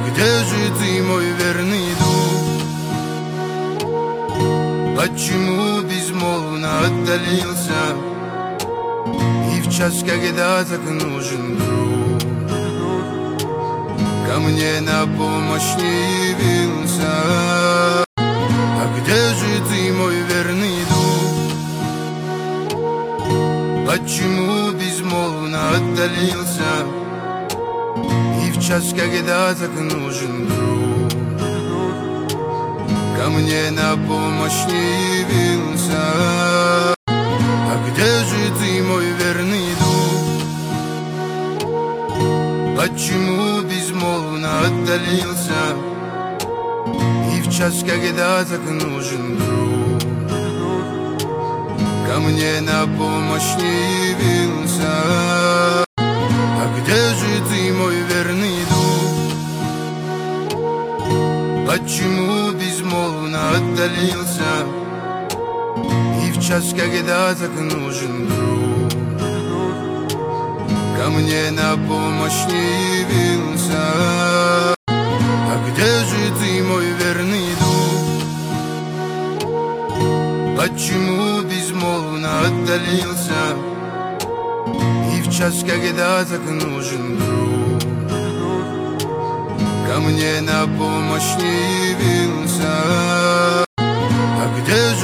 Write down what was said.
Где же ты, мой верный друг? Почему безмолвно отдалился? И в час, когда так нужен друг, ко мне на помощь не явился. А где же ты, мой верный друг? Почему безмолвно отдалился? И в час, когда так нужен друг, ко мне на помощь не явился. А где же ты, мой верный друг? Почему безмолвно отдалился? И в час, когда так нужен друг, ко мне на помощь не явился. А где же ты, мой верный друг? Почему безмолвно отдалился? И в час, когда так нужен друг, ко мне на помощь не явился. А где же ты, мой верный друг? Почему безмолвно отдалился? И в час, когда так нужен друг, ко мне на помощь не явился.